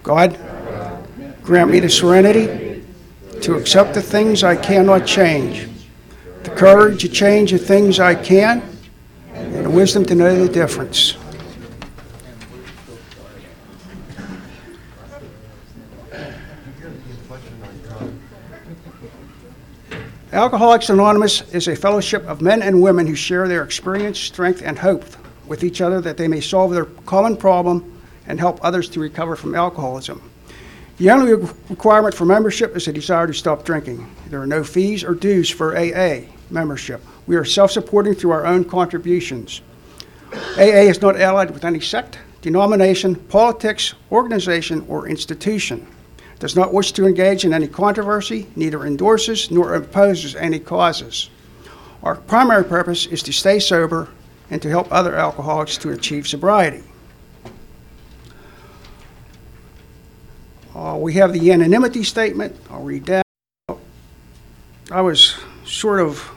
God, grant me the serenity to accept the things I cannot change, the courage to change the things I can, and the wisdom to know the difference. Alcoholics Anonymous is a fellowship of men and women who share their experience, strength, and hope with each other that they may solve their common problem and help others to recover from alcoholism. The only requirement for membership is a desire to stop drinking. There are no fees or dues for AA membership. We are self-supporting through our own contributions. AA is not allied with any sect, denomination, politics, organization, or institution. Does not wish to engage in any controversy, neither endorses nor opposes any causes. Our primary purpose is to stay sober and to help other alcoholics to achieve sobriety. We have the anonymity statement. I'll read that. I was sort of,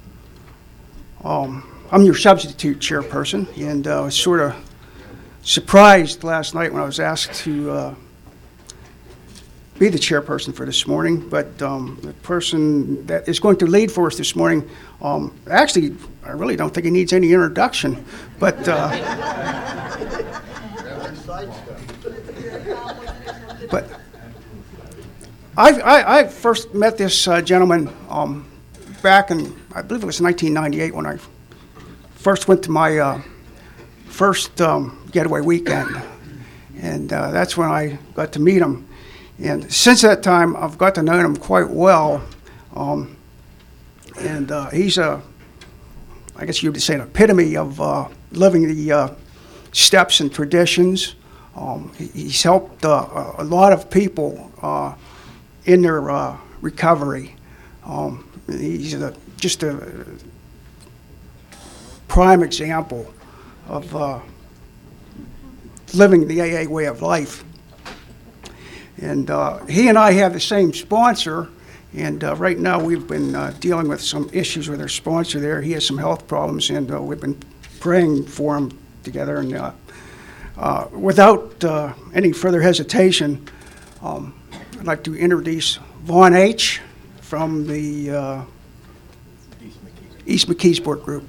I'm your substitute chairperson, and I was sort of surprised last night when I was asked to be the chairperson for this morning, but the person that is going to lead for us this morning, actually, I really don't think he needs any introduction, but I first met this gentleman back in, I believe it was 1998 when I first went to my first getaway weekend, and that's when I got to meet him. And since that time, I've got to know him quite well, and he's I guess you would say, an epitome of living the steps and traditions. He's helped a lot of people in their recovery. He's just a prime example of living the AA way of life. And he and I have the same sponsor, and right now we've been dealing with some issues with our sponsor there. He has some health problems, and we've been praying for him together. And without any further hesitation, I'd like to introduce Vaughn H. from the East McKeesport Group.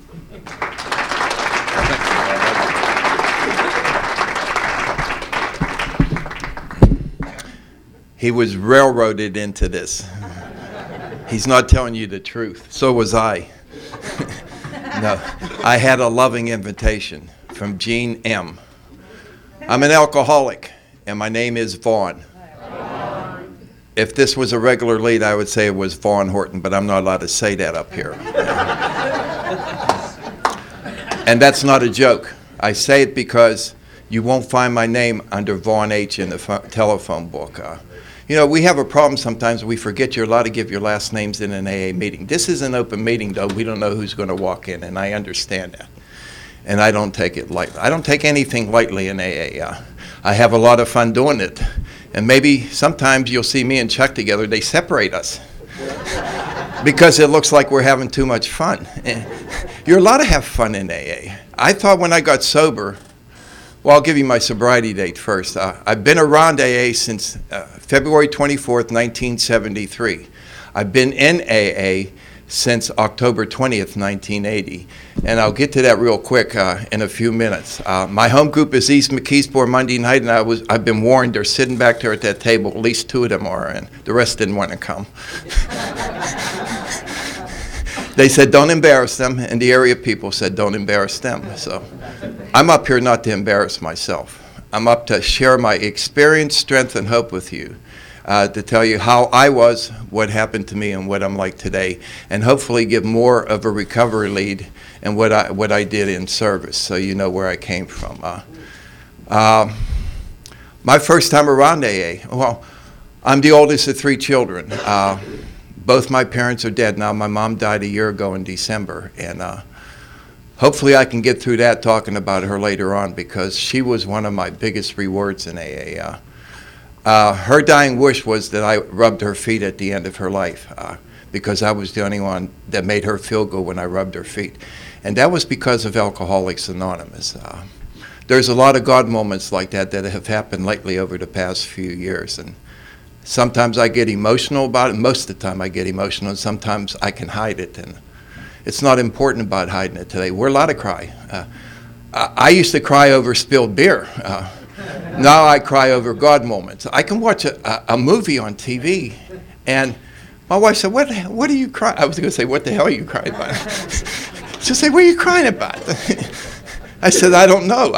He was railroaded into this. He's not telling you the truth. So was I. No, I had a loving invitation from Gene M. I'm an alcoholic, and my name is Vaughn. If this was a regular lead, I would say it was Vaughn Horton, but I'm not allowed to say that up here. And that's not a joke. I say it because you won't find my name under Vaughn H. in the telephone book. You know, we have a problem sometimes. We forget you're allowed to give your last names in an AA meeting. This is an open meeting, though. We don't know who's going to walk in, and I understand that. And I don't take it lightly. I don't take anything lightly in AA. I have a lot of fun doing it. And maybe sometimes you'll see me and Chuck together. They separate us because it looks like we're having too much fun. You're allowed to have fun in AA. I thought when I got sober, well, I'll give you my sobriety date first. I've been around AA since February 24th, 1973. I've been in AA since October 20th, 1980. And I'll get to that real quick in a few minutes. My home group is East McKeesport Monday night, and I've been warned they're sitting back there at that table. At least two of them are, and the rest didn't want to come. They said, don't embarrass them, and the area people said, don't embarrass them. So I'm up here not to embarrass myself. I'm up to share my experience, strength, and hope with you, to tell you how I was, what happened to me, and what I'm like today, and hopefully give more of a recovery lead and what I did in service, so you know where I came from. My first time around AA, well, I'm the oldest of three children. Both my parents are dead now. My mom died a year ago in December, and hopefully I can get through that talking about her later on, because she was one of my biggest rewards in AA. Her dying wish was that I rubbed her feet at the end of her life, because I was the only one that made her feel good when I rubbed her feet. And that was because of Alcoholics Anonymous. there's a lot of God moments like that that have happened lately over the past few years. And sometimes I get emotional about it. Most of the time I get emotional, and sometimes I can hide it. And it's not important about hiding it today. We're allowed to cry. I used to cry over spilled beer. Now I cry over God moments. I can watch a movie on TV, and my wife said, what are you crying? I was going to say, what the hell are you crying about? She'll say, what are you crying about? I said, I don't know.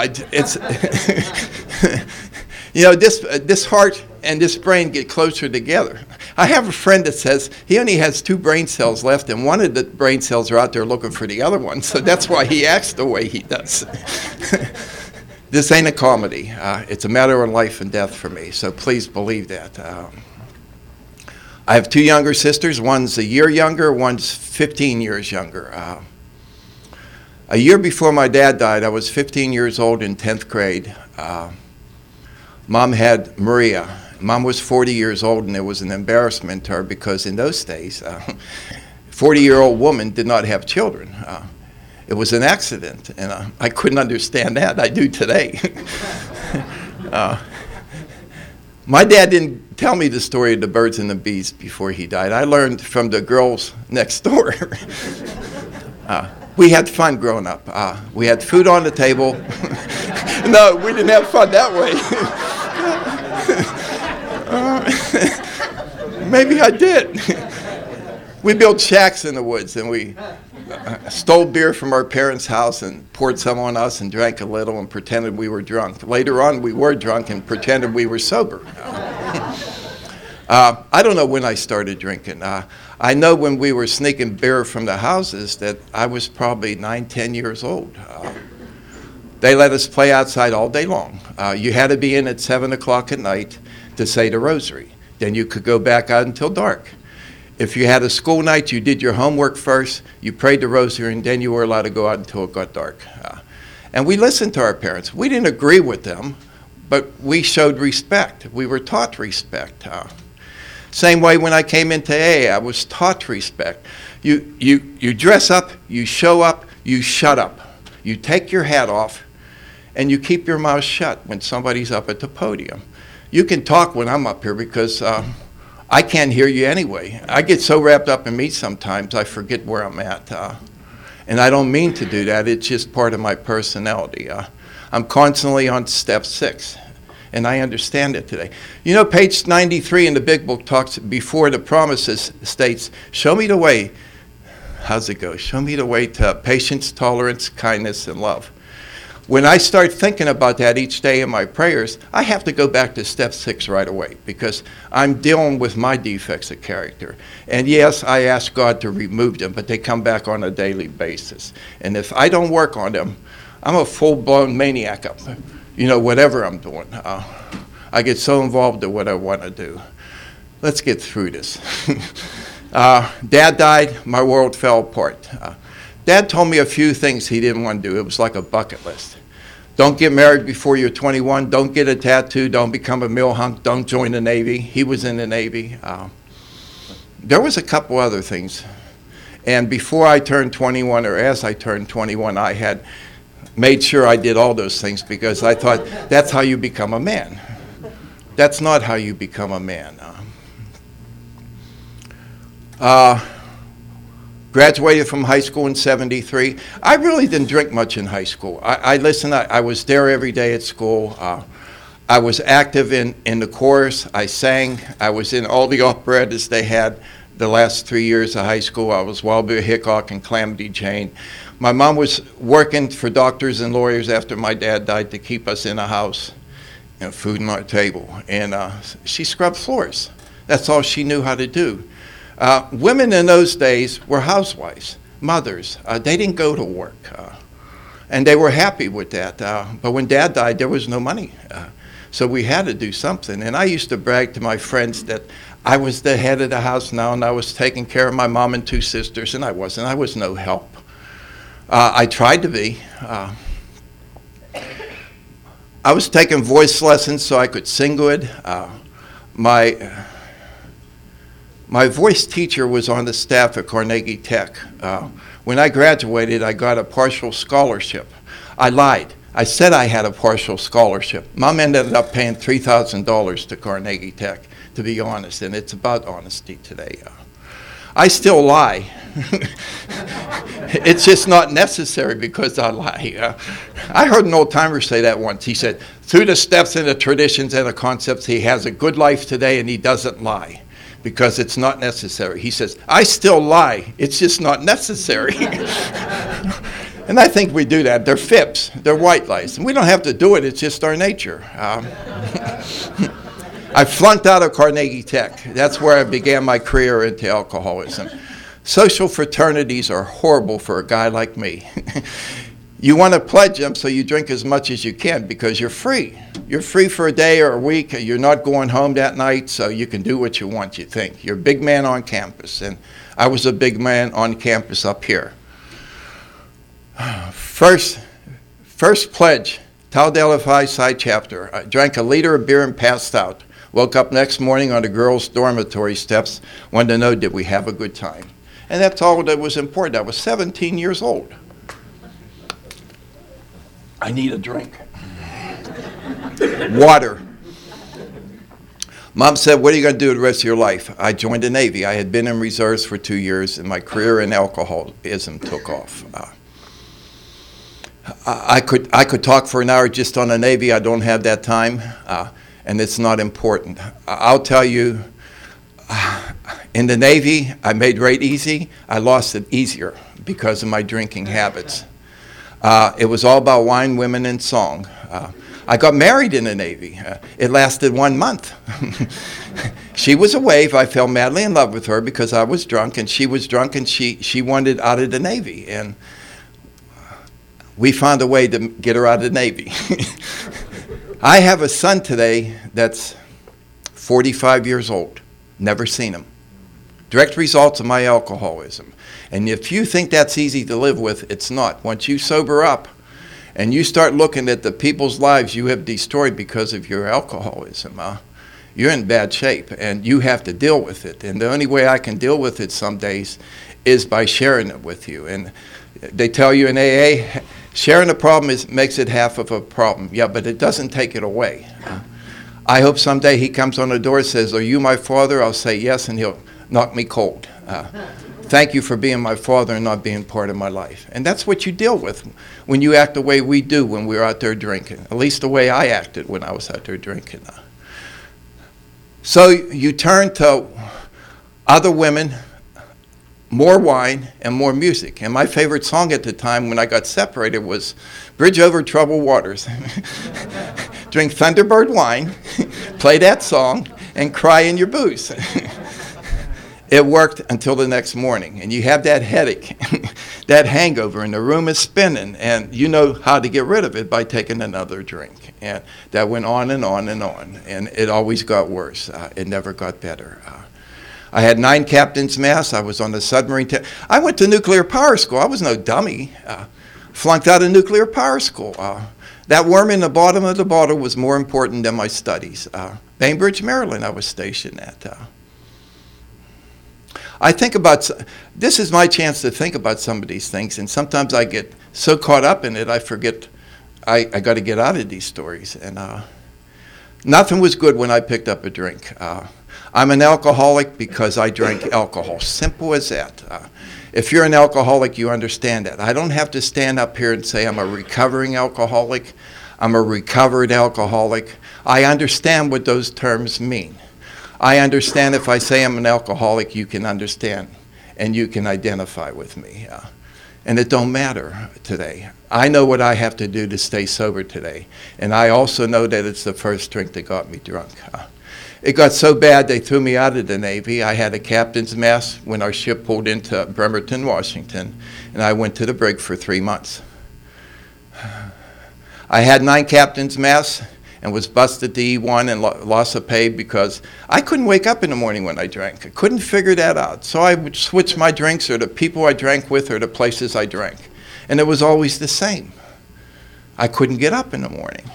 This heart and this brain get closer together. I have a friend that says he only has 2 brain cells left, and one of the brain cells are out there looking for the other one, so that's why he acts the way he does. This ain't a comedy. It's a matter of life and death for me, so please believe that. I have 2 younger sisters. One's a year younger, one's 15 years younger. A year before my dad died, I was 15 years old in 10th grade. Mom had Maria. Mom was 40 years old, and it was an embarrassment to her because in those days, 40-year-old woman did not have children. It was an accident, and I couldn't understand that. I do today. My dad didn't tell me the story of the birds and the bees before he died. I learned from the girls next door. We had fun growing up. We had food on the table. No, we didn't have fun that way. Maybe I did. We built shacks in the woods, and we stole beer from our parents' house and poured some on us and drank a little and pretended we were drunk. Later on, we were drunk and pretended we were sober. I don't know when I started drinking. I know when we were sneaking beer from the houses that I was probably 9, 10 years old. They let us play outside all day long. You had to be in at 7 o'clock at night to say the rosary. Then you could go back out until dark. If you had a school night, you did your homework first, you prayed the rosary, and then you were allowed to go out until it got dark. And we listened to our parents. We didn't agree with them, but we showed respect. We were taught respect. Same way when I came into AA, I was taught respect. You dress up, you show up, you shut up. You take your hat off, and you keep your mouth shut when somebody's up at the podium. You can talk when I'm up here because I can't hear you anyway. I get so wrapped up in me sometimes I forget where I'm at. And I don't mean to do that. It's just part of my personality. I'm constantly on step 6, and I understand it today. You know, page 93 in the big book talks before the promises states, show me the way. How's it go? Show me the way to patience, tolerance, kindness, and love. When I start thinking about that each day in my prayers, I have to go back to step 6 right away because I'm dealing with my defects of character. And yes, I ask God to remove them, but they come back on a daily basis. And if I don't work on them, I'm a full-blown maniac up, whatever I'm doing. I get so involved in what I want to do. Let's get through this. Dad died, my world fell apart. Dad told me a few things he didn't want to do. It was like a bucket list. Don't get married before you're 21. Don't get a tattoo. Don't become a mill hunk. Don't join the Navy. He was in the Navy. There was a couple other things. And before I turned 21, or as I turned 21, I had made sure I did all those things because I thought that's how you become a man. That's not how you become a man. Graduated from high school in 73. I really didn't drink much in high school. I listened. I was there every day at school. I was active in the chorus. I sang. I was in all the operettas they had the last 3 years of high school. I was Wild Bill Hickok and Calamity Jane. My mom was working for doctors and lawyers after my dad died to keep us in a house, food on our table. And she scrubbed floors. That's all she knew how to do. Women in those days were housewives, mothers. They didn't go to work, and they were happy with that. But when Dad died, there was no money, so we had to do something. And I used to brag to my friends that I was the head of the house now, and I was taking care of my mom and 2 sisters, and I wasn't. I was no help. I tried to be. I was taking voice lessons so I could sing good. My voice teacher was on the staff at Carnegie Tech. When I graduated, I got a partial scholarship. I lied. I said I had a partial scholarship. Mom ended up paying $3,000 to Carnegie Tech, to be honest, and it's about honesty today. I still lie. It's just not necessary because I lie. I heard an old-timer say that once. He said, through the steps and the traditions and the concepts, he has a good life today and he doesn't lie because it's not necessary. He says, I still lie. It's just not necessary. And I think we do that. They're fibs. They're white lies. And we don't have to do it. It's just our nature. I flunked out of Carnegie Tech. That's where I began my career into alcoholism. Social fraternities are horrible for a guy like me. You want to pledge them so you drink as much as you can because you're free. You're free for a day or a week. You're not going home that night, so you can do what you want, you think. You're a big man on campus, and I was a big man on campus up here. First pledge, Tau Delta Phi Psi chapter. I drank a liter of beer and passed out. Woke up next morning on the girls' dormitory steps, wanted to know, did we have a good time? And that's all that was important. I was 17 years old. I need a drink. Water. Mom said, what are you going to do the rest of your life? I joined the Navy. I had been in reserves for 2 years, and my career in alcoholism took off. I could talk for an hour just on the Navy. I don't have that time, and it's not important. I'll tell you, in the Navy, I made rate easy. I lost it easier because of my drinking habits. It was all about wine, women, and song. I got married in the Navy. It lasted 1 month. She was a wave. I fell madly in love with her because I was drunk, and she was drunk, and she wanted out of the Navy. And we found a way to get her out of the Navy. I have a son today that's 45 years old. Never seen him. Direct results of my alcoholism. And if you think that's easy to live with, it's not. Once you sober up and you start looking at the people's lives you have destroyed because of your alcoholism, you're in bad shape and you have to deal with it. And the only way I can deal with it some days is by sharing it with you. And they tell you in AA, sharing a problem makes it half of a problem. Yeah, but it doesn't take it away. I hope someday he comes on the door and says, are you my father? I'll say yes, and he'll knock me cold. Thank you for being my father and not being part of my life. And that's what you deal with when you act the way we do when we're out there drinking, at least the way I acted when I was out there drinking. So you turn to other women, more wine, and more music. And my favorite song at the time when I got separated was Bridge Over Troubled Waters. Drink Thunderbird wine, play that song, and cry in your booze. It worked until the next morning. And you have that headache, that hangover, and the room is spinning. And you know how to get rid of it by taking another drink. And that went on and on and on. And it always got worse. It never got better. I had 9 captain's mass. I was on the submarine. I went to nuclear power school. I was no dummy. Flunked out of nuclear power school. That worm in the bottom of the bottle was more important than my studies. Bainbridge, Maryland, I was stationed at. I think about, this is my chance to think about some of these things, and sometimes I get so caught up in it, I forget I got to get out of these stories. And nothing was good when I picked up a drink. I'm an alcoholic because I drank alcohol. Simple as that. If you're an alcoholic, you understand that. I don't have to stand up here and say I'm a recovering alcoholic. I'm a recovered alcoholic. I understand what those terms mean. I understand if I say I'm an alcoholic, you can understand and you can identify with me. And it don't matter today. I know what I have to do to stay sober today. And I also know that it's the first drink that got me drunk. It got so bad they threw me out of the Navy. I had a captain's mess when our ship pulled into Bremerton, Washington, and I went to the brig for 3 months. I had 9 captain's mess and was busted to E1 and loss of pay because I couldn't wake up in the morning when I drank. I couldn't figure that out. So I would switch my drinks or the people I drank with or the places I drank. And it was always the same. I couldn't get up in the morning.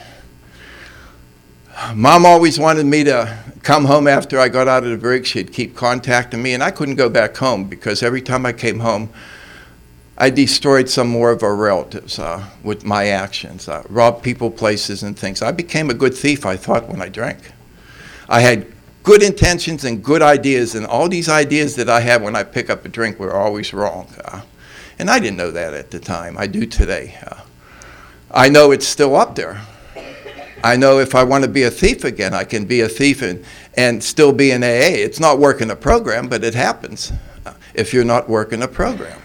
Mom always wanted me to come home after I got out of the brig. She'd keep contacting me, and I couldn't go back home because every time I came home, I destroyed some more of our relatives with my actions, robbed people, places, and things. I became a good thief, I thought, when I drank. I had good intentions and good ideas, and all these ideas that I had when I pick up a drink were always wrong. And I didn't know that at the time. I do today. I know it's still up there. I know if I want to be a thief again, I can be a thief and still be in AA. It's not working a program, but it happens if you're not working a program.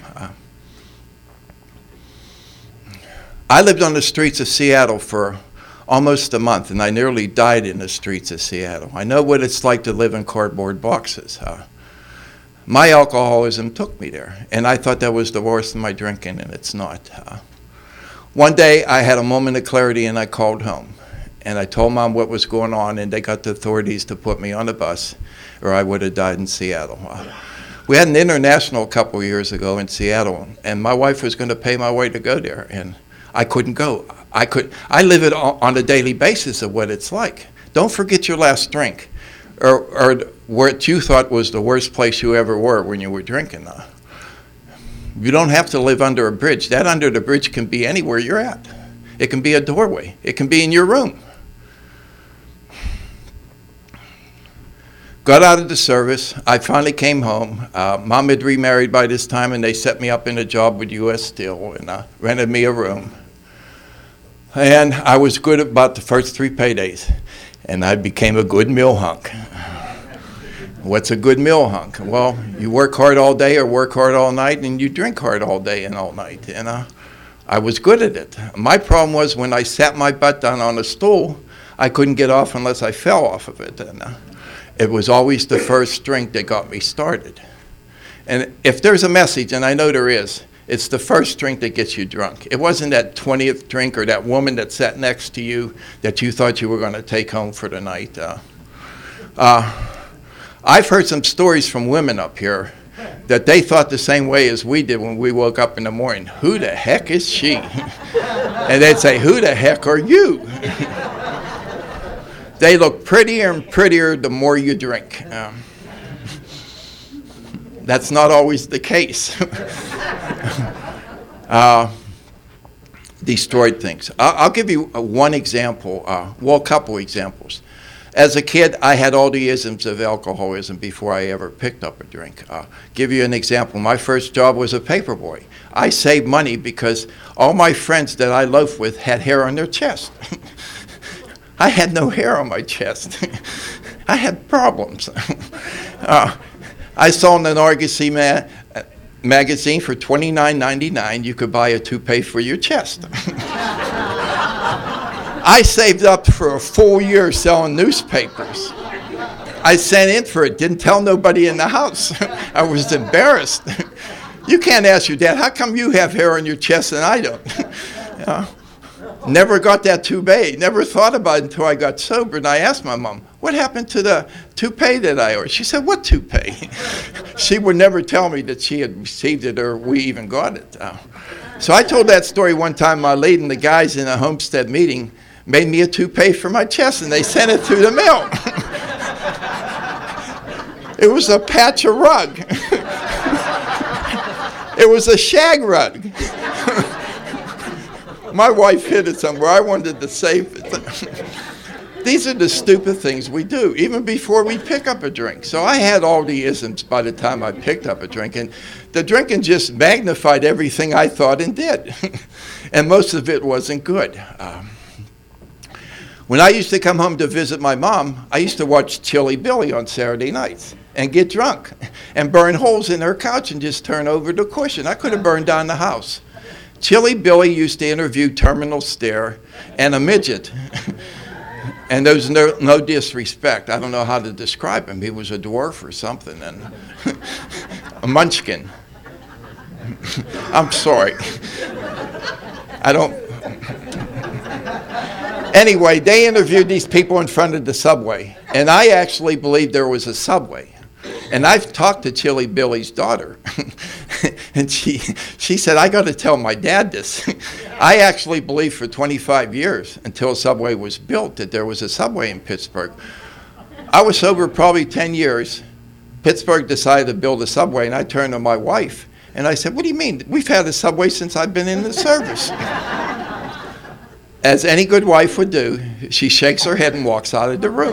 I lived on the streets of Seattle for almost a month, and I nearly died in the streets of Seattle. I know what it's like to live in cardboard boxes. My alcoholism took me there, and I thought that was the worst of my drinking, and it's not. One day, I had a moment of clarity, and I called home. And I told Mom what was going on, and they got the authorities to put me on a bus, or I would have died in Seattle. We had an international a couple years ago in Seattle, and my wife was going to pay my way to go there, and I couldn't go. I live it on a daily basis of what it's like. Don't forget your last drink, or what you thought was the worst place you ever were when you were drinking. You don't have to live under a bridge. That under the bridge can be anywhere you're at. It can be a doorway. It can be in your room. Got out of the service. I finally came home. Mom had remarried by this time, and they set me up in a job with U.S. Steel and rented me a room. And I was good about the first 3 paydays, and I became a good mill hunk. What's a good mill hunk? Well, you work hard all day or work hard all night, and you drink hard all day and all night. And I was good at it. My problem was when I sat my butt down on a stool, I couldn't get off unless I fell off of it. And it was always the first drink that got me started. And if there's a message, and I know there is, it's the first drink that gets you drunk. It wasn't that 20th drink or that woman that sat next to you that you thought you were going to take home for the night. I've heard some stories from women up here that they thought the same way as we did when we woke up in the morning. Who the heck is she? And they'd say, who the heck are you? They look prettier and prettier the more you drink. That's not always the case. Destroyed things. I'll give you one example, a couple examples. As a kid, I had all the isms of alcoholism before I ever picked up a drink. Give you an example. My first job was a paperboy. I saved money because all my friends that I loafed with had hair on their chest. I had no hair on my chest. I had problems. I saw in an Argosy magazine for $29.99 you could buy a toupee for your chest. I saved up for a full year selling newspapers. I sent in for it, didn't tell nobody in the house. I was embarrassed. You can't ask your dad, how come you have hair on your chest and I don't? Never got that toupee. Never thought about it until I got sober. And I asked my mom, what happened to the toupee that I ordered? She said, what toupee? She would never tell me that she had received it or we even got it. So I told that story one time, my lady and the guys in a Homestead meeting made me a toupee for my chest, and they sent it through the mail. It was a patch of rug. It was a shag rug. My wife hid it somewhere. I wanted to save it. These are the stupid things we do, even before we pick up a drink. So I had all the isms by the time I picked up a drink, and the drinking just magnified everything I thought and did. And most of it wasn't good. When I used to come home to visit my mom, I used to watch Chilly Billy on Saturday nights and get drunk and burn holes in her couch and just turn over the cushion. I could have burned down the house. Chilly Billy used to interview Terminal Stare and a midget. And there was no disrespect. I don't know how to describe him. He was a dwarf or something, and a munchkin. I'm sorry. I don't... Anyway, they interviewed these people in front of the subway, and I actually believed there was a subway. And I've talked to Chilly Billy's daughter, and she said, I got to tell my dad this. I actually believed for 25 years, until Subway was built, that there was a subway in Pittsburgh. I was sober probably 10 years. Pittsburgh decided to build a subway, and I turned to my wife, And I said, what do you mean? We've had a Subway since I've been in the service. As any good wife would do, she shakes her head and walks out of the room.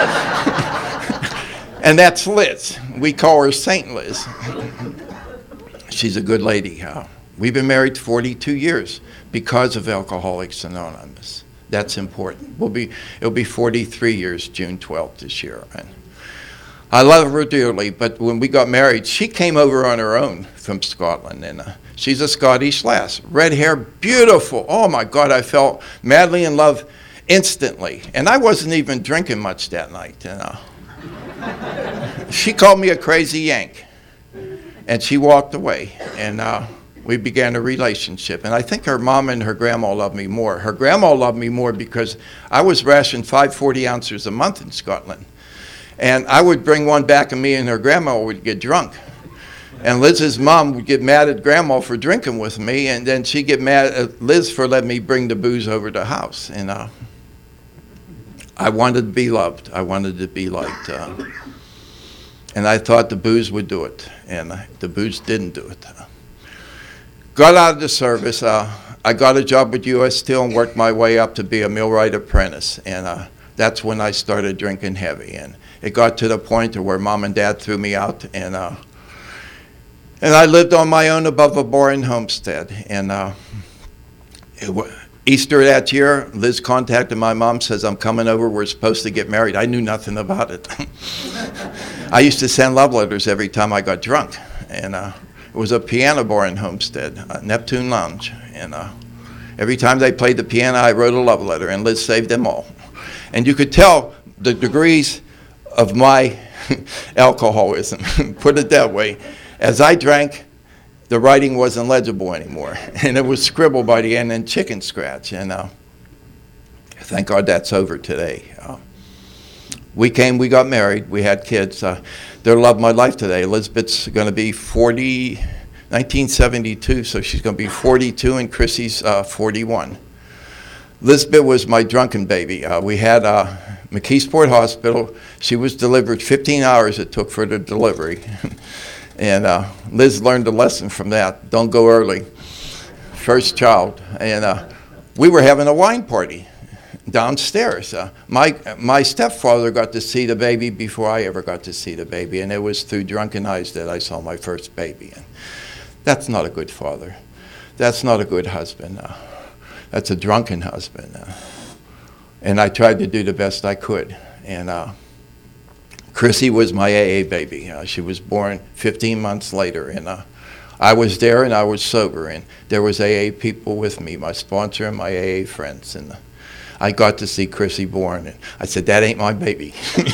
And that's Liz. We call her Saint Liz. She's a good lady. We've been married 42 years because of Alcoholics Anonymous. That's important. It'll be 43 years, June 12th this year. And I love her dearly, but when we got married, she came over on her own from Scotland, and she's a Scottish lass. Red hair, beautiful. Oh my God, I fell madly in love instantly. And I wasn't even drinking much that night. She called me a crazy Yank, and she walked away, and we began a relationship. And I think her mom and her grandma loved me more. Her grandma loved me more because I was rationed 5 40-ounces a month in Scotland. And I would bring one back, and me and her grandma would get drunk. And Liz's mom would get mad at grandma for drinking with me, and then she'd get mad at Liz for letting me bring the booze over to the house. And I wanted to be loved. I wanted to be liked. And I thought the booze would do it, and the booze didn't do it. Got out of the service. I got a job with U.S. Steel and worked my way up to be a millwright apprentice. And that's when I started drinking heavy. And it got to the point to where Mom and Dad threw me out, and I lived on my own above a bar in Homestead. And Easter that year, Liz contacted my mom, says, I'm coming over, we're supposed to get married. I knew nothing about it. I used to send love letters every time I got drunk. And it was a piano bar in Homestead, Neptune Lounge. And every time they played the piano, I wrote a love letter, and Liz saved them all. And you could tell the degrees of my alcoholism, put it that way. As I drank, the writing wasn't legible anymore, and it was scribbled by the end and chicken scratch. And thank God that's over today. We got married, we had kids. They're the love of my life today. Elizabeth's going to be 1972, so she's going to be 42, and Chrissy's 41. Elizabeth was my drunken baby. We had McKeesport Hospital. She was delivered 15 hours it took for the delivery. And Liz learned a lesson from that. Don't go early. First child. And we were having a wine party downstairs. My stepfather got to see the baby before I ever got to see the baby. And it was through drunken eyes that I saw my first baby. And that's not a good father. That's not a good husband. That's a drunken husband. And I tried to do the best I could. And Chrissy was my AA baby. She was born 15 months later. And I was there, and I was sober. And there was AA people with me, my sponsor and my AA friends. And I got to see Chrissy born. And I said, that ain't my baby.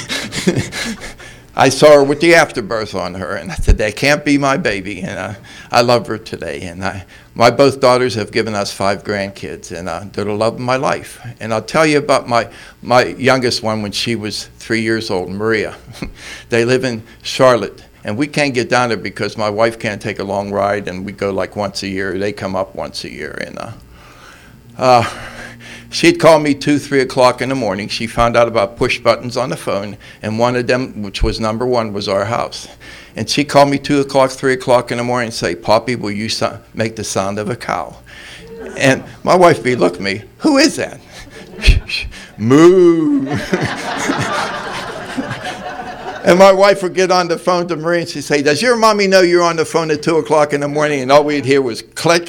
I saw her with the afterbirth on her, and I said, that can't be my baby. And I love her today. And my both daughters have given us 5 grandkids, and they're the love of my life. And I'll tell you about my youngest one when she was 3 years old, Maria. They live in Charlotte, and we can't get down there because my wife can't take a long ride, and we go like once a year. They come up once a year. And she'd call me 2, 3 o'clock in the morning. She found out about push buttons on the phone, and one of them, which was number 1, was our house. And she called me 2 o'clock, 3 o'clock in the morning and say, Poppy, will you make the sound of a cow? And my wife would look at me, who is that? Moo. And my wife would get on the phone to Marie and she'd say, does your mommy know you're on the phone at 2 o'clock in the morning? And all we'd hear was click.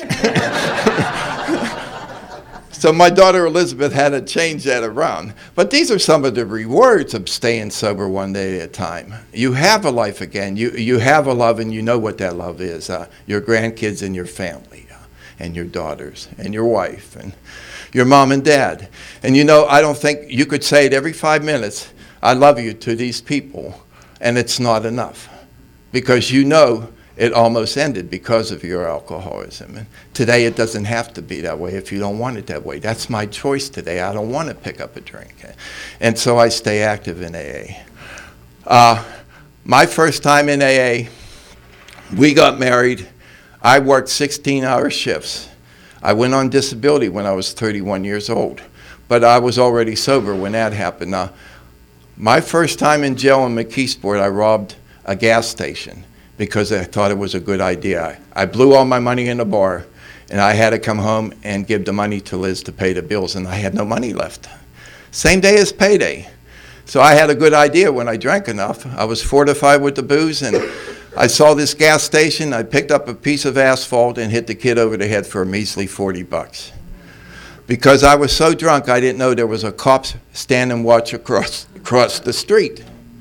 So my daughter Elizabeth had to change that around. But these are some of the rewards of staying sober one day at a time. You have a life again. You have a love, and you know what that love is. Your grandkids and your family, and your daughters, and your wife, and your mom and dad. And you know, I don't think you could say it every 5 minutes, I love you to these people, and it's not enough. Because you know it almost ended because of your alcoholism. And today it doesn't have to be that way if you don't want it that way. That's my choice today. I don't want to pick up a drink. And so I stay active in AA. My first time in AA, we got married. I worked 16-hour shifts. I went on disability when I was 31 years old, but I was already sober when that happened. My first time in jail in McKeesport, I robbed a gas station. because I thought it was a good idea. I blew all my money in the bar, and I had to come home and give the money to Liz to pay the bills, and I had no money left. Same day as payday. So I had a good idea when I drank enough. I was fortified with the booze, and I saw this gas station. I picked up a piece of asphalt and hit the kid over the head for a measly $40. Because I was so drunk, I didn't know there was a cop standing watch across the street.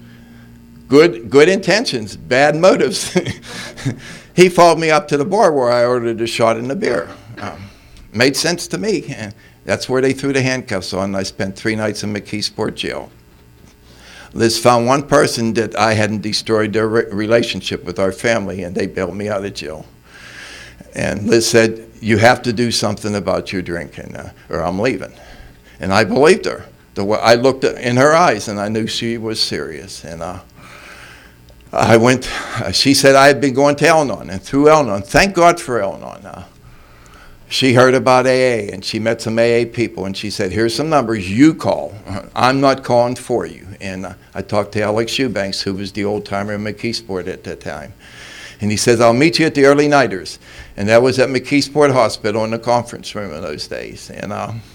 Good intentions, bad motives. He followed me up to the bar where I ordered a shot and a beer. Made sense to me. And that's where they threw the handcuffs on, and I spent 3 nights in McKeesport jail. Liz found one person that I hadn't destroyed their relationship with our family, and they bailed me out of jail. And Liz said, you have to do something about your drinking, or I'm leaving. And I believed her. I looked in her eyes, and I knew she was serious. And I went, she said I had been going to Al-Anon, and through Al-Anon, thank God for Al-Anon. She heard about AA, and she met some AA people, and she said, here's some numbers you call. I'm not calling for you. And I talked to Alex Eubanks, who was the old-timer in McKeesport at that time. And he says, I'll meet you at the Early Nighters. And that was at McKeesport Hospital in the conference room in those days. And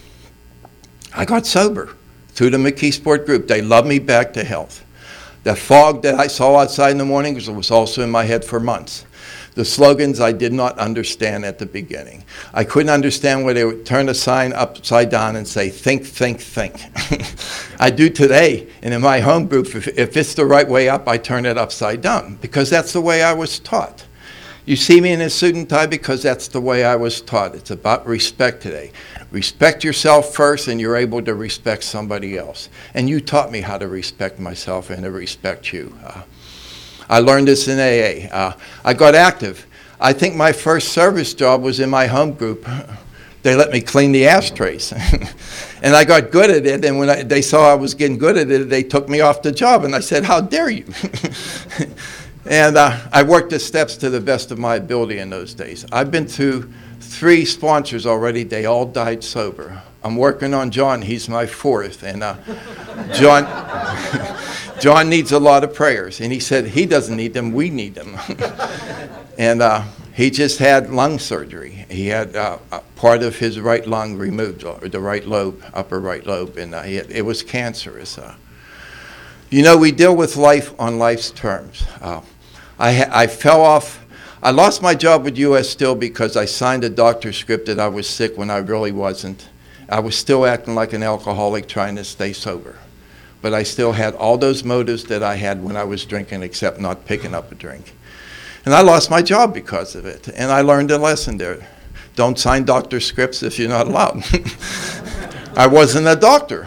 I got sober through the McKeesport group. They loved me back to health. The fog that I saw outside in the mornings was also in my head for months. The slogans I did not understand at the beginning. I couldn't understand why they would turn a sign upside down and say, think, think, think. I do today, and in my home group, if it's the right way up, I turn it upside down, because that's the way I was taught. You see me in a suit and tie because that's the way I was taught. It's about respect today. Respect yourself first, and you're able to respect somebody else. And you taught me how to respect myself and to respect you. I learned this in AA. I got active. I think my first service job was in my home group. They let me clean the ashtrays. And I got good at it, and when they saw I was getting good at it, they took me off the job, and I said, how dare you? And I worked the steps to the best of my ability in those days. I've been through 3 sponsors already. They all died sober. I'm working on John. He's my 4th. And John needs a lot of prayers. And he said he doesn't need them. We need them. And he just had lung surgery. He had part of his right lung removed, or the right lobe, upper right lobe. And it was cancerous. You know, we deal with life on life's terms. I fell off. I lost my job with U.S. Steel because I signed a doctor's script that I was sick when I really wasn't. I was still acting like an alcoholic trying to stay sober. But I still had all those motives that I had when I was drinking, except not picking up a drink. And I lost my job because of it. And I learned a lesson there. Don't sign doctor's scripts if you're not allowed. I wasn't a doctor.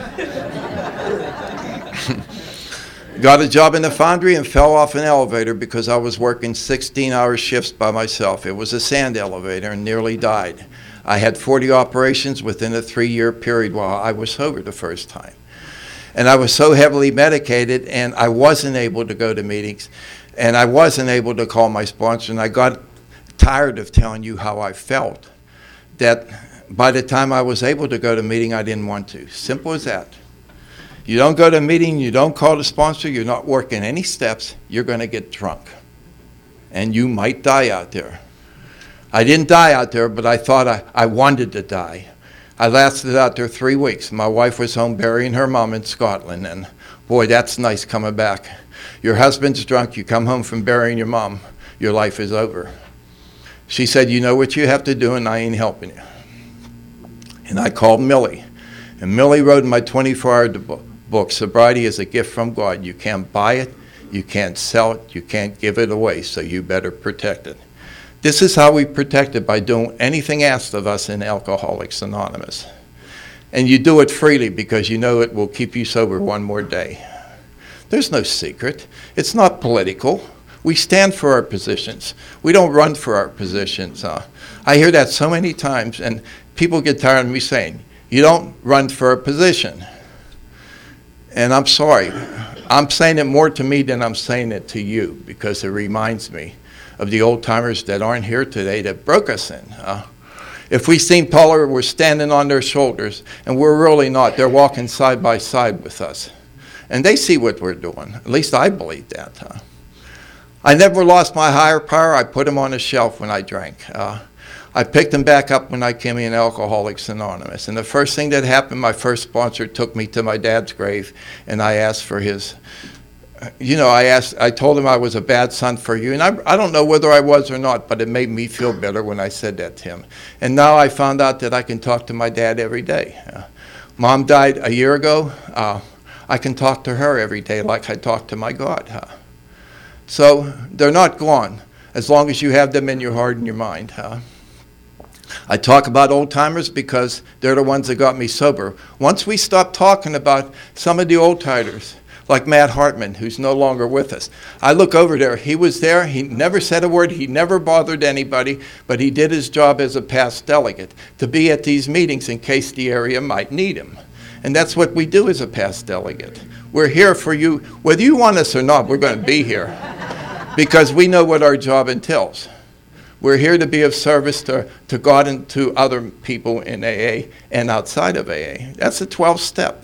Got a job in the foundry and fell off an elevator because I was working 16-hour shifts by myself. It was a sand elevator and nearly died. I had 40 operations within a 3-year period while I was sober the first time. And I was so heavily medicated, and I wasn't able to go to meetings, and I wasn't able to call my sponsor, and I got tired of telling you how I felt, that by the time I was able to go to a meeting, I didn't want to. Simple as that. You don't go to a meeting, you don't call the sponsor, you're not working any steps, you're going to get drunk. And you might die out there. I didn't die out there, but I thought I wanted to die. I lasted out there 3 weeks. My wife was home burying her mom in Scotland, and boy, that's nice coming back. Your husband's drunk, you come home from burying your mom, your life is over. She said, you know what you have to do, and I ain't helping you. And I called Millie, and Millie wrote in my 24-hour book, Sobriety is a gift from God. You can't buy it, you can't sell it, you can't give it away, so you better protect it. This is how we protect it, by doing anything asked of us in Alcoholics Anonymous. And you do it freely because you know it will keep you sober one more day. There's no secret. It's not political. We stand for our positions. We don't run for our positions. I hear that so many times, and people get tired of me saying, you don't run for a position. And I'm sorry. I'm saying it more to me than I'm saying it to you, because it reminds me of the old-timers that aren't here today that broke us in. If we seem taller, we're standing on their shoulders, and we're really not. They're walking side by side with us. And they see what we're doing. At least I believe that. I never lost my higher power. I put them on a shelf when I drank. I picked them back up when I came in Alcoholics Anonymous. And the first thing that happened, my first sponsor took me to my dad's grave, and I asked for his, I told him I was a bad son for you. And I don't know whether I was or not, but it made me feel better when I said that to him. And now I found out that I can talk to my dad every day. Mom died a year ago. I can talk to her every day like I talk to my God. So they're not gone as long as you have them in your heart and your mind. I talk about old timers because they're the ones that got me sober. Once we stopped talking about some of the old timers, like Matt Hartman, who's no longer with us, I look over there. He was there. He never said a word. He never bothered anybody, but he did his job as a past delegate to be at these meetings in case the area might need him. And that's what we do as a past delegate. We're here for you. Whether you want us or not, we're going to be here because we know what our job entails. We're here to be of service to God and to other people in AA and outside of AA. That's a 12th step.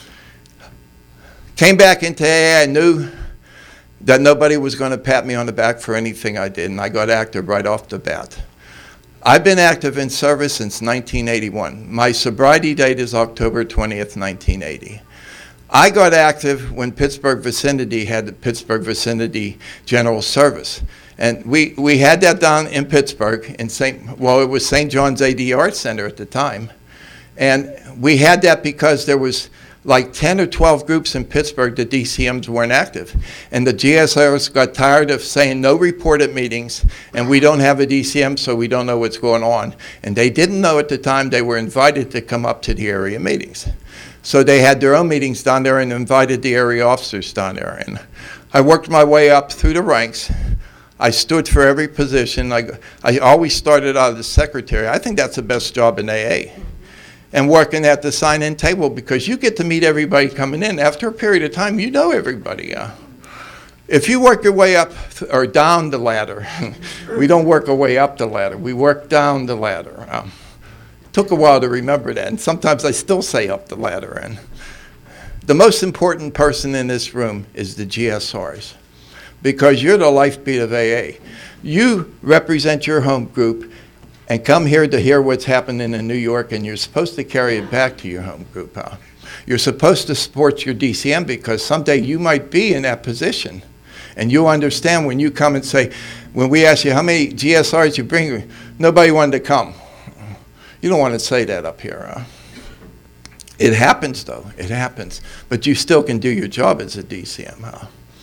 Came back into AA, I knew that nobody was going to pat me on the back for anything I did, and I got active right off the bat. I've been active in service since 1981. My sobriety date is October 20th, 1980. I got active when Pittsburgh Vicinity had the Pittsburgh Vicinity General Service. And we had that down in Pittsburgh in it was St. John's AD Arts Center at the time. And we had that because there was like 10 or 12 groups in Pittsburgh, the DCMs weren't active. And the GSRs got tired of saying no report at meetings, and we don't have a DCM, so we don't know what's going on. And they didn't know at the time they were invited to come up to the area meetings. So they had their own meetings down there and invited the area officers down there. And I worked my way up through the ranks. I stood for every position. I always started out as secretary. I think that's the best job in AA. And working at the sign-in table because you get to meet everybody coming in. After a period of time, you know everybody. If you work your way up or down the ladder, we don't work our way up the ladder. We work down the ladder. It took a while to remember that, and sometimes I still say up the ladder. And the most important person in this room is the GSRs because you're the lifebeat of AA. You represent your home group and come here to hear what's happening in New York, and you're supposed to carry it back to your home group. You're supposed to support your DCM because someday you might be in that position. And you'll understand when you come and say, when we ask you how many GSRs you bring, nobody wanted to come. You don't want to say that up here. It happens, though. It happens. But you still can do your job as a DCM.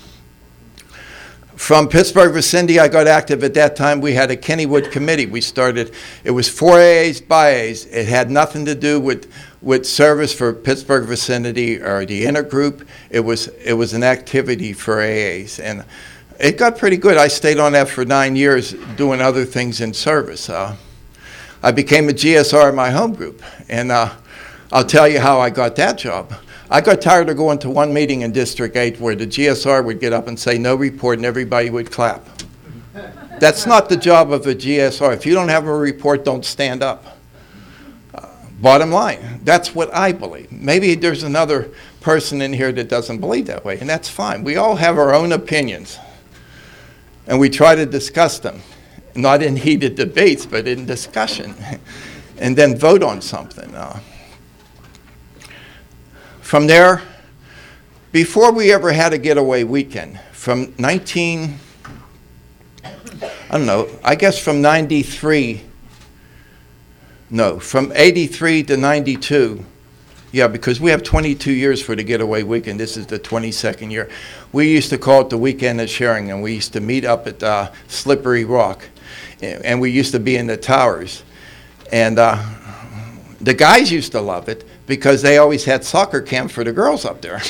From Pittsburgh Vicinity, I got active at that time. We had a Kennywood committee. We started, it was for AAs by AAs. It had nothing to do with service for Pittsburgh Vicinity or the intergroup. It was an activity for AAs. And it got pretty good. I stayed on that for 9 years doing other things in service. I became a GSR in my home group. And I'll tell you how I got that job. I got tired of going to one meeting in District 8 where the GSR would get up and say no report and everybody would clap. That's not the job of a GSR. If you don't have a report, don't stand up. Bottom line, that's what I believe. Maybe there's another person in here that doesn't believe that way, and that's fine. We all have our own opinions, and we try to discuss them, not in heated debates, but in discussion, and then vote on something. From there, before we ever had a getaway weekend, from 83 to 92, because we have 22 years for the getaway weekend. This is the 22nd year. We used to call it the weekend of sharing, and we used to meet up at Slippery Rock, and we used to be in the towers. And the guys used to love it because they always had soccer camp for the girls up there.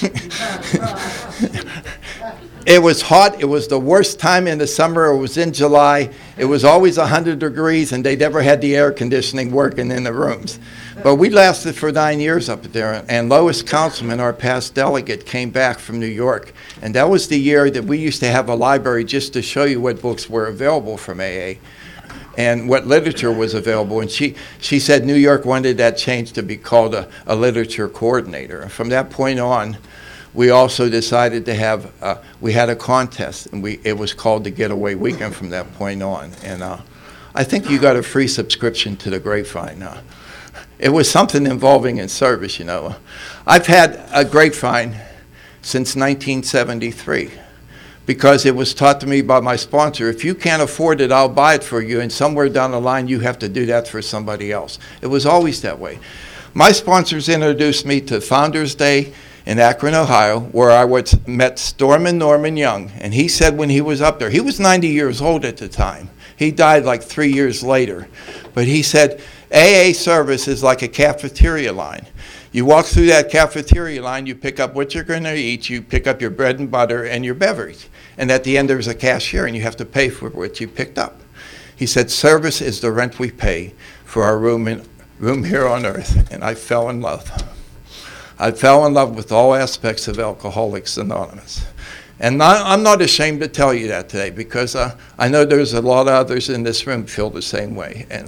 It was hot. It was the worst time in the summer. It was in July. It was always 100 degrees, and they never had the air conditioning working in the rooms. But we lasted for 9 years up there, and Lois Councilman, our past delegate, came back from New York. And that was the year that we used to have a library just to show you what books were available from AA and what literature was available. And she said New York wanted that change to be called a literature coordinator. And from that point on, we also decided to have, we had a contest, and it was called the Getaway Weekend from that point on. And I think you got a free subscription to the Grapevine. It was something involving in service, you know. I've had a Grapevine since 1973 because it was taught to me by my sponsor, if you can't afford it, I'll buy it for you, and somewhere down the line you have to do that for somebody else. It was always that way. My sponsors introduced me to Founders Day in Akron, Ohio, where I met Stormin' Norman Young, and he said when he was up there, he was 90 years old at the time. He died like 3 years later. But he said, AA service is like a cafeteria line. You walk through that cafeteria line, you pick up what you're going to eat, you pick up your bread and butter and your beverage. And at the end there's a cashier and you have to pay for what you picked up. He said, service is the rent we pay for our room here on earth. And I fell in love. I fell in love with all aspects of Alcoholics Anonymous. And I'm not ashamed to tell you that today because I know there's a lot of others in this room feel the same way. And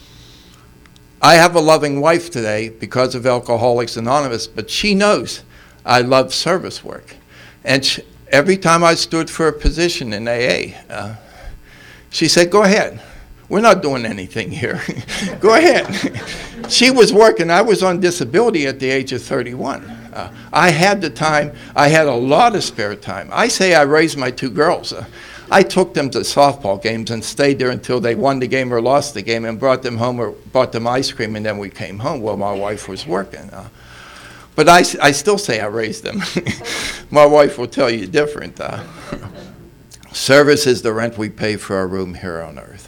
I have a loving wife today because of Alcoholics Anonymous, but she knows I love service work. And every time I stood for a position in AA, she said, go ahead. We're not doing anything here. Go ahead. She was working. I was on disability at the age of 31. I had the time. I had a lot of spare time. I say I raised my two girls. I took them to softball games and stayed there until they won the game or lost the game and brought them home or bought them ice cream, and then we came home while my wife was working. But I still say I raised them. My wife will tell you different. Service is the rent we pay for our room here on earth.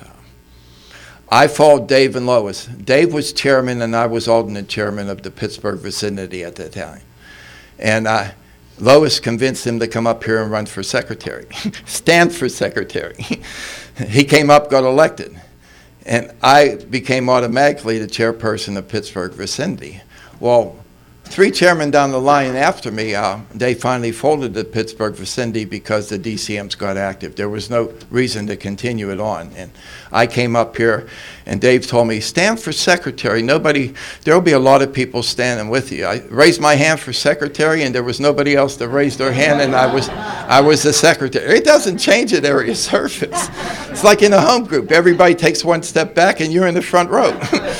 I followed Dave and Lois. Dave was chairman and I was alternate chairman of the Pittsburgh vicinity at that time. And Lois convinced him to come up here and run for secretary, stand for secretary. He came up, got elected. And I became automatically the chairperson of Pittsburgh vicinity. Well, 3 chairmen down the line after me, they finally folded the Pittsburgh vicinity because the DCMs got active. There was no reason to continue it on. And I came up here, and Dave told me, stand for secretary. There'll be a lot of people standing with you. I raised my hand for secretary, and there was nobody else that raised their hand, and I was the secretary. It doesn't change at area service. It's like in a home group. Everybody takes one step back, and you're in the front row.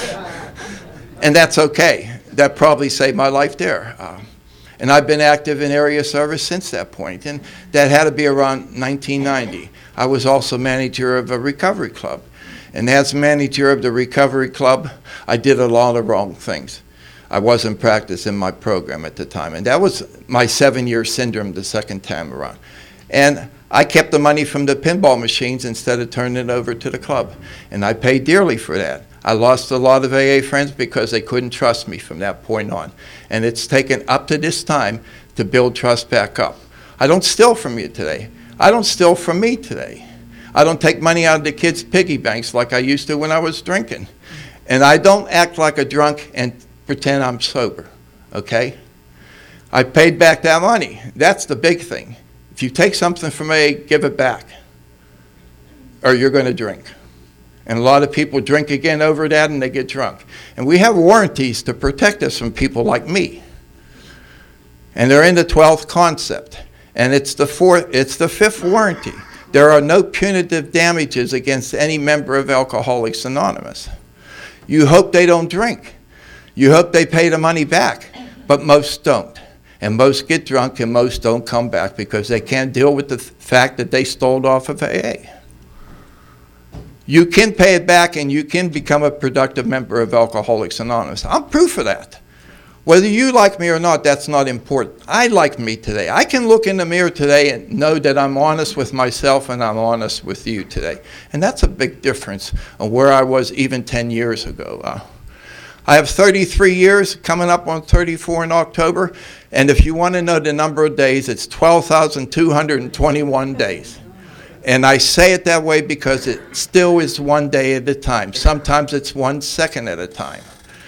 And that's okay. That probably saved my life there. And I've been active in area service since that point, and that had to be around 1990. I was also manager of a recovery club. And as manager of the recovery club, I did a lot of wrong things. I wasn't practicing my program at the time, and that was my 7-year syndrome the second time around. And I kept the money from the pinball machines instead of turning it over to the club, and I paid dearly for that. I lost a lot of AA friends because they couldn't trust me from that point on. And it's taken up to this time to build trust back up. I don't steal from you today. I don't steal from me today. I don't take money out of the kids' piggy banks like I used to when I was drinking. And I don't act like a drunk and pretend I'm sober, okay? I paid back that money. That's the big thing. If you take something from AA, give it back, or you're going to drink. And a lot of people drink again over that and they get drunk. And we have warranties to protect us from people like me. And they're in the 12th concept. And it's the 5th warranty. There are no punitive damages against any member of Alcoholics Anonymous. You hope they don't drink. You hope they pay the money back. But most don't. And most get drunk and most don't come back because they can't deal with the fact that they stole off of AA. You can pay it back and you can become a productive member of Alcoholics Anonymous. I'm proof of that. Whether you like me or not, that's not important. I like me today. I can look in the mirror today and know that I'm honest with myself and I'm honest with you today. And that's a big difference on where I was even 10 years ago. I have 33 years, coming up on 34 in October. And if you want to know the number of days, it's 12,221 days. And I say it that way because it still is one day at a time. Sometimes it's 1 second at a time.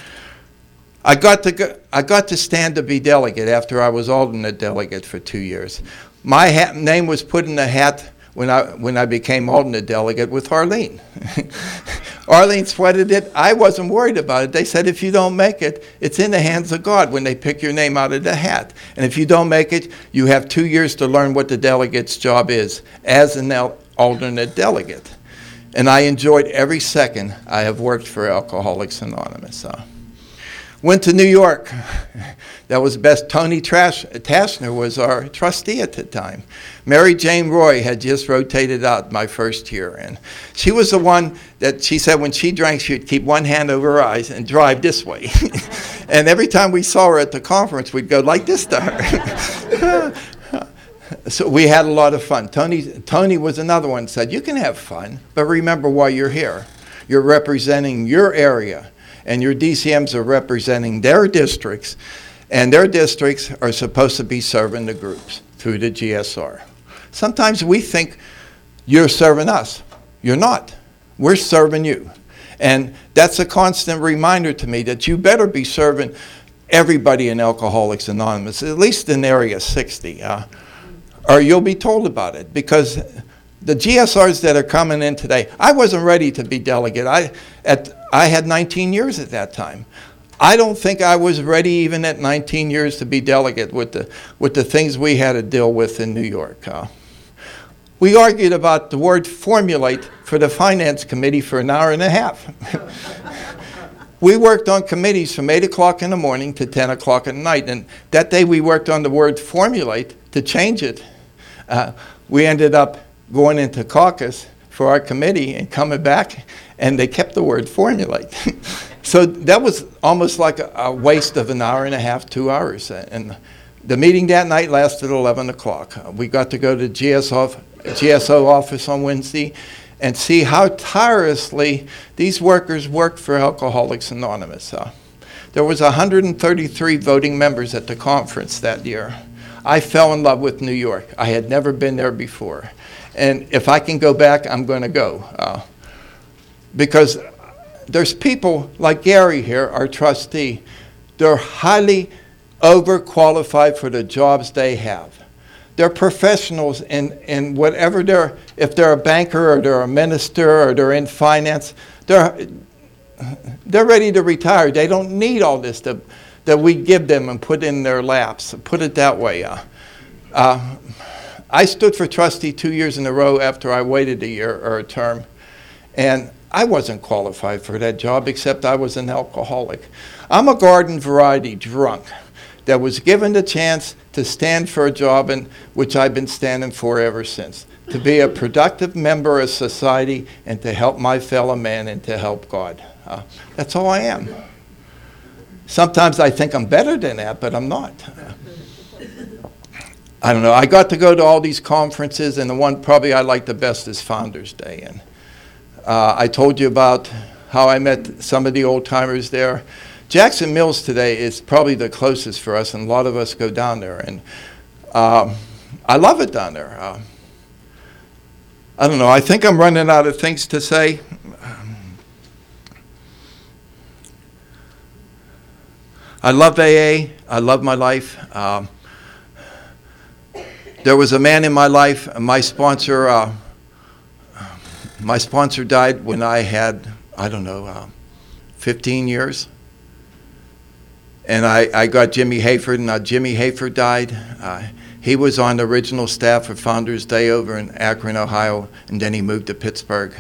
I got to stand to be delegate after I was alternate delegate for 2 years. My name was put in the hat when I became alternate delegate with Arlene. Arlene sweated it. I wasn't worried about it. They said, if you don't make it, it's in the hands of God when they pick your name out of the hat. And if you don't make it, you have 2 years to learn what the delegate's job is as an alternate delegate. And I enjoyed every second I have worked for Alcoholics Anonymous. Went to New York. That was best. Tony Tashner was our trustee at the time. Mary Jane Roy had just rotated out my first year. And she was the one that she said when she drank, she would keep one hand over her eyes and drive this way. And every time we saw her at the conference, we'd go like this to her. So we had a lot of fun. Tony was another one that said, you can have fun, but remember why you're here. You're representing your area. And your DCMs are representing their districts, and their districts are supposed to be serving the groups through the GSR. Sometimes we think you're serving us. You're not. We're serving you. And that's a constant reminder to me that you better be serving everybody in Alcoholics Anonymous, at least in Area 60, or you'll be told about it. Because the GSRs that are coming in today, I wasn't ready to be delegate. I had 19 years at that time. I don't think I was ready even at 19 years to be delegate with the things we had to deal with in New York. We argued about the word formulate for the finance committee for an hour and a half. We worked on committees from 8 o'clock in the morning to 10 o'clock at night. And that day we worked on the word formulate to change it. We ended up going into caucus for our committee and coming back, and they kept the word formulate. So that was almost like a waste of an hour and a half, 2 hours. And the meeting that night lasted 11 o'clock. We got to go to GSO office on Wednesday and see how tirelessly these workers worked for Alcoholics Anonymous. There was 133 voting members at the conference that year. I fell in love with New York. I had never been there before. And if I can go back, I'm going to go. Because there's people like Gary here, our trustee. They're highly overqualified for the jobs they have. They're professionals in whatever if they're a banker or they're a minister or they're in finance, they're ready to retire. They don't need all this that we give them and put in their laps, put it that way. I stood for trustee 2 years in a row after I waited a year or a term, and I wasn't qualified for that job except I was an alcoholic. I'm a garden variety drunk that was given the chance to stand for a job in which I've been standing for ever since, to be a productive member of society and to help my fellow man and to help God. That's all I am. Sometimes I think I'm better than that, but I'm not. I don't know. I got to go to all these conferences, and the one probably I like the best is Founders Day. And I told you about how I met some of the old-timers there. Jackson Mills today is probably the closest for us, and a lot of us go down there. And I love it down there. I don't know. I think I'm running out of things to say. I love AA. I love my life. There was a man in my life, my sponsor died when I had, 15 years. And I got Jimmy Hayford, and Jimmy Hayford died. He was on the original staff of Founders Day over in Akron, Ohio, and then he moved to Pittsburgh.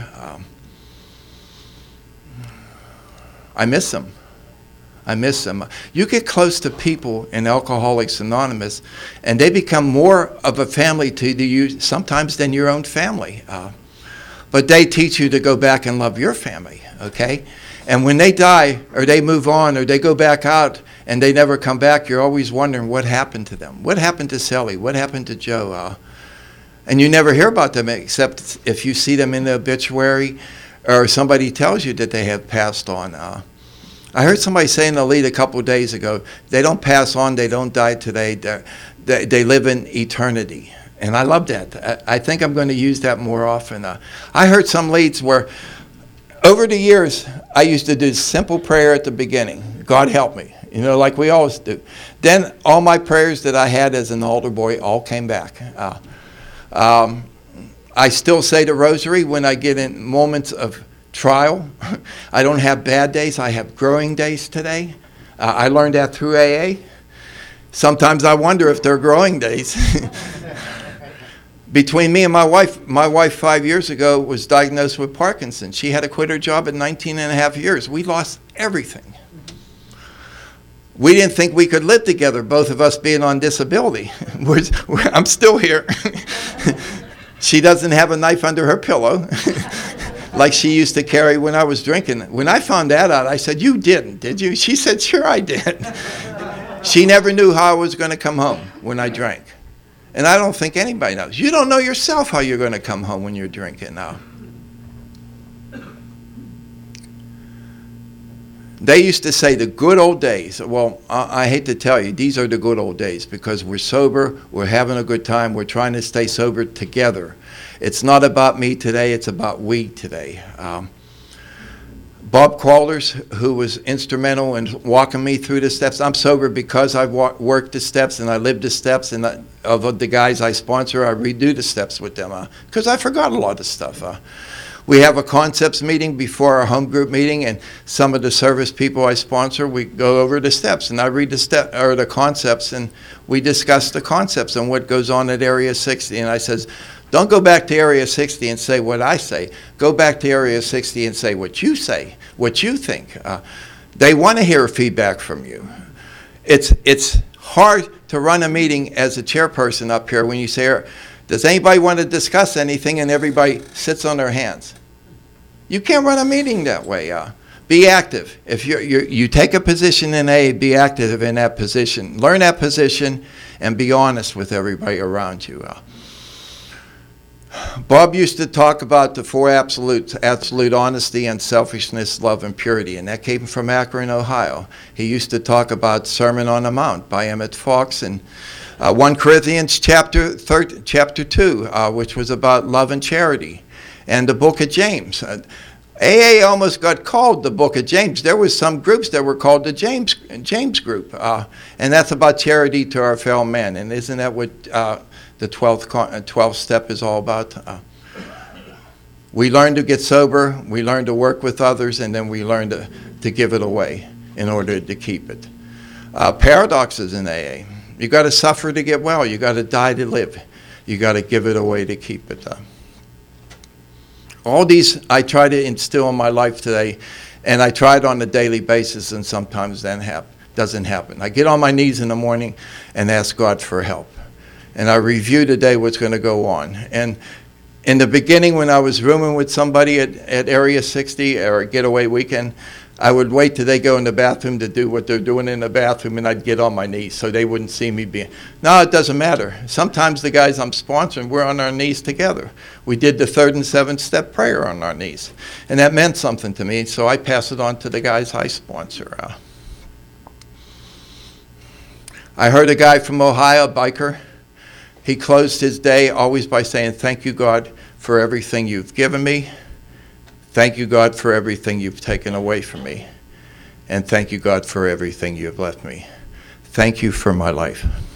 I miss him. I miss them. You get close to people in Alcoholics Anonymous, and they become more of a family to you sometimes than your own family. But they teach you to go back and love your family, okay? And when they die, or they move on, or they go back out, and they never come back, you're always wondering what happened to them. What happened to Sally? What happened to Joe? And you never hear about them except if you see them in the obituary, or somebody tells you that they have passed on. I heard somebody say in the lead a couple of days ago, they don't pass on, they don't die today, they live in eternity. And I love that. I think I'm going to use that more often. I heard some leads where, over the years, I used to do simple prayer at the beginning. God help me, like we always do. Then all my prayers that I had as an altar boy all came back. I still say the rosary when I get in moments of trial. I don't have bad days. I have growing days today. I learned that through AA. Sometimes I wonder if they're growing days. Between me and my wife 5 years ago was diagnosed with Parkinson's. She had to quit her job at 19 and a half years. We lost everything. We didn't think we could live together, both of us being on disability. I'm still here. She doesn't have a knife under her pillow like she used to carry when I was drinking. When I found that out, I said, "You didn't, did you?" She said, "Sure I did." She never knew how I was going to come home when I drank. And I don't think anybody knows. You don't know yourself how you're going to come home when you're drinking now. They used to say the good old days. Well, I hate to tell you, these are the good old days because we're sober, we're having a good time, we're trying to stay sober together. It's not about me today, it's about we today. Bob Qualders, who was instrumental in walking me through the steps. I'm sober because I've worked the steps and I lived the steps, and of the guys I sponsor, I redo the steps with them because I forgot a lot of stuff. We have a concepts meeting before our home group meeting, and some of the service people I sponsor, we go over the steps, and I read the concepts, and we discuss the concepts and what goes on at Area 60. And I says, don't go back to Area 60 and say what I say. Go back to Area 60 and say what you say, what you think. They want to hear feedback from you. It's hard to run a meeting as a chairperson up here when you say, does anybody want to discuss anything, and everybody sits on their hands. You can't run a meeting that way. Be active. If you take a position in A, be active in that position. Learn that position and be honest with everybody around you. Bob used to talk about the four absolutes: absolute honesty, unselfishness, love, and purity, and that came from Akron, Ohio. He used to talk about Sermon on the Mount by Emmett Fox, and 1 Corinthians chapter 2, which was about love and charity, and the book of James. AA almost got called the book of James. There was some groups that were called the James group, and that's about charity to our fellow men. And isn't that what the 12th step is all about? We learn to get sober, we learn to work with others, and then we learn to give it away in order to keep it. Paradoxes in AA. You got to suffer to get well. You got to die to live. You got to give it away to keep it. All these I try to instill in my life today, and I try it on a daily basis, and sometimes that doesn't happen. I get on my knees in the morning and ask God for help. And I review today what's going to go on. And in the beginning, when I was rooming with somebody at Area 60 or a getaway weekend, I would wait till they go in the bathroom to do what they're doing in the bathroom, and I'd get on my knees so they wouldn't see me being. No, it doesn't matter. Sometimes the guys I'm sponsoring, we're on our knees together. We did the 3rd and 7th step prayer on our knees, and that meant something to me, so I pass it on to the guys I sponsor. I heard a guy from Ohio, a biker. He closed his day always by saying, "Thank you, God, for everything you've given me. Thank you, God, for everything you've taken away from me. And thank you, God, for everything you've left me. Thank you for my life."